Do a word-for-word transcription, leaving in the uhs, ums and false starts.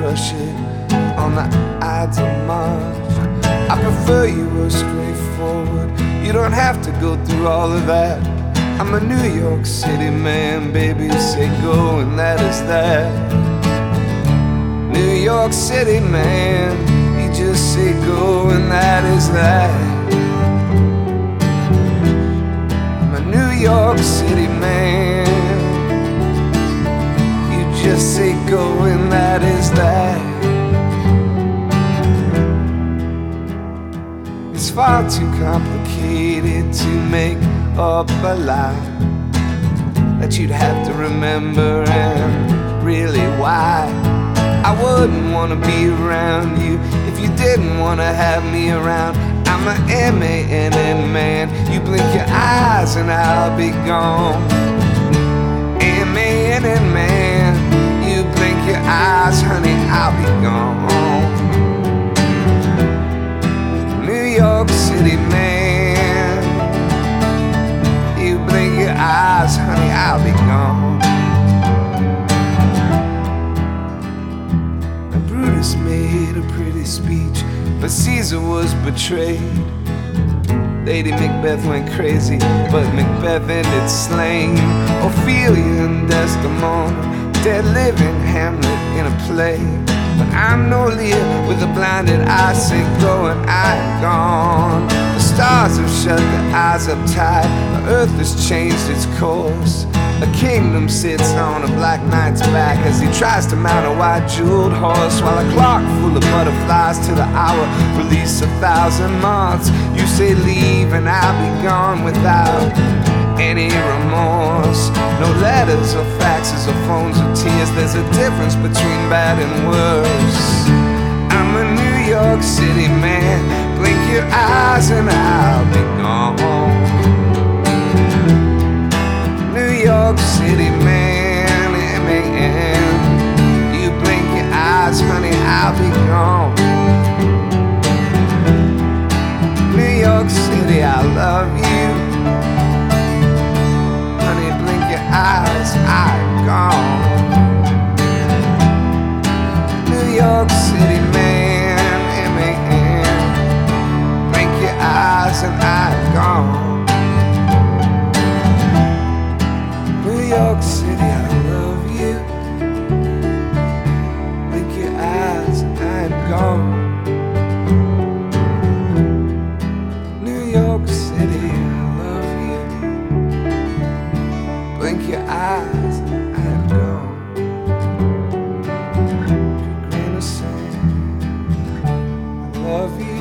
crush it on the Ides of March. I prefer you were straightforward. You don't have to go through all of that. I'm a New York City man, baby, say go and that is that. New York City man, you just say go and that is that. I'm a New York City man, you just say go and that is that. It's far too complicated to make up a lie that you'd have to remember, and really why I wouldn't wanna be around you if you didn't wanna have me around. I'm a M A N N man, you blink your eyes and I'll be gone. M A N N man, you blink your eyes, honey, I'll be gone. New York City man, you blink your eyes, honey, I'll be gone. Now Brutus made a pretty speech, but Caesar was betrayed. Lady Macbeth went crazy, but Macbeth ended slain. Ophelia and Desdemona, dead living Hamlet in a play. But I'm no Lear with a blinded eye, say go and I'm gone. The stars have shut their eyes up tight, the earth has changed its course. A kingdom sits on a black knight's back as he tries to mount a white jeweled horse, while a clock full of butterflies to the hour release a thousand moths. You say leave and I'll be gone without any remorse. No letters or faxes or phones or tears, there's a difference between bad and worse. I'm a New York City man, blink your eyes and I'll be gone. New York City man, M A N, you blink your eyes, honey, I'll be gone. New York City, I love you, honey, blink your eyes, I'm gone. New York City man, M A N, blink your eyes and I'm gone. New York City, I love you, blink your eyes and I'm gone. New York City, I love you, blink your eyes and I'm gone. A grain of sand, I love you.